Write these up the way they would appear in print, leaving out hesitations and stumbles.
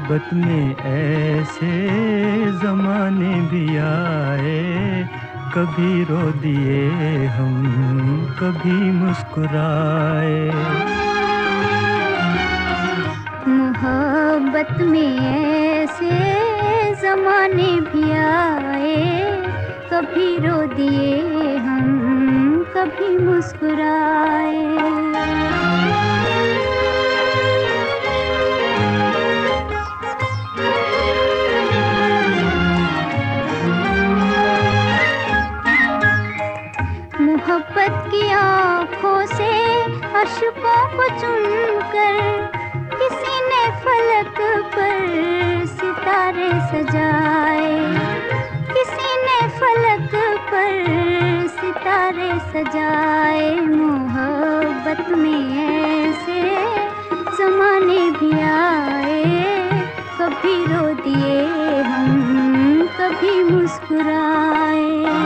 मोहब्बत में ऐसे ज़माने भी आए, कभी रो दिए हम, कभी मुस्कुराए। मोहब्बत में ऐसे ज़माने भी आए, कभी रो दिए हम, कभी मुस्कुराए। मोहब्बत की आँखों से अश्कों को चुनकर किसी ने फलक पर सितारे सजाए, किसी ने फलक पर सितारे सजाए। मोहब्बत में ऐसे ज़माने भी आए, कभी रो दिए हम, कभी मुस्कुराए।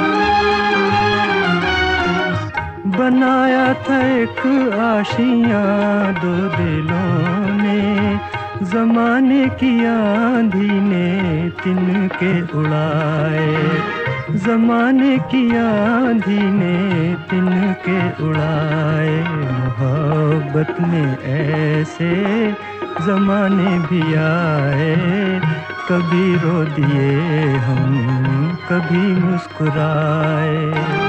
बनाया था एक आशियाँ दो दिलों ने, ज़माने की आंधी ने तिनके उड़ाए, ज़माने की आंधी ने तिनके उड़ाए। मोहब्बत में ऐसे ज़माने भी आए, कभी रो दिए हम, कभी मुस्कुराए।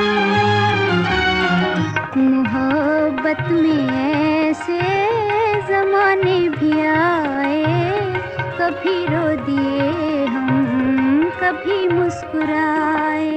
मोहब्बत में ऐसे ज़माने भी आए, कभी रो दिए हम, कभी मुस्कुराए।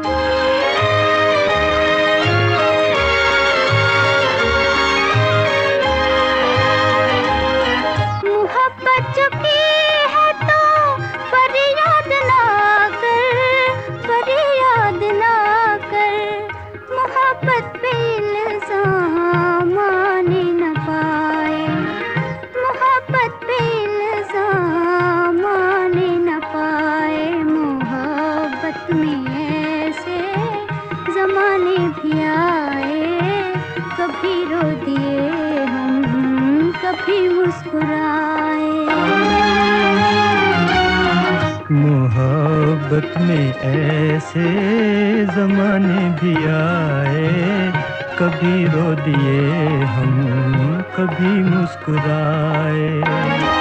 मोहब्बत जो की है तो फरियाद ना कर, फरियाद ना कर। मोहब्बत पे इल्ज़ाम आने न पाए, मोहब्बत पे इल्ज़ाम आने न पाए। मोहब्बत में ऐसे ज़माने भी आए, कभी रो दिए हम, कभी मुस्कुराए। मोहब्बत में ऐसे ज़माने भी आए, कभी रो दिए हम, कभी मुस्कुराए।